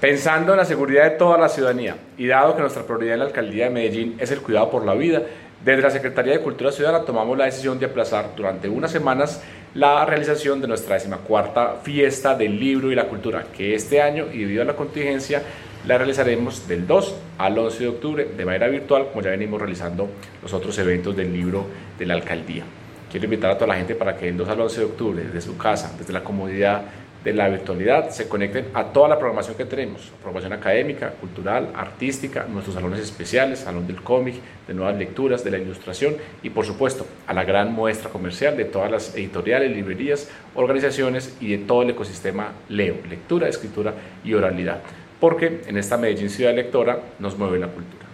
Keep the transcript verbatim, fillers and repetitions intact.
Pensando en la seguridad de toda la ciudadanía y dado que nuestra prioridad en la Alcaldía de Medellín es el cuidado por la vida, desde la Secretaría de Cultura Ciudadana tomamos la decisión de aplazar durante unas semanas la realización de nuestra decimacuarta Fiesta del Libro y la Cultura, que este año, y debido a la contingencia, la realizaremos del dos al once de octubre de manera virtual, como ya venimos realizando los otros eventos del libro de la Alcaldía. Quiero invitar a toda la gente para que del dos al once de octubre, desde su casa, desde la comodidad de la virtualidad, se conecten a toda la programación que tenemos, programación académica, cultural, artística, nuestros salones especiales, salón del cómic, de nuevas lecturas, de la ilustración y por supuesto a la gran muestra comercial de todas las editoriales, librerías, organizaciones y de todo el ecosistema Leo, lectura, escritura y oralidad, porque en esta Medellín ciudad lectora nos mueve la cultura.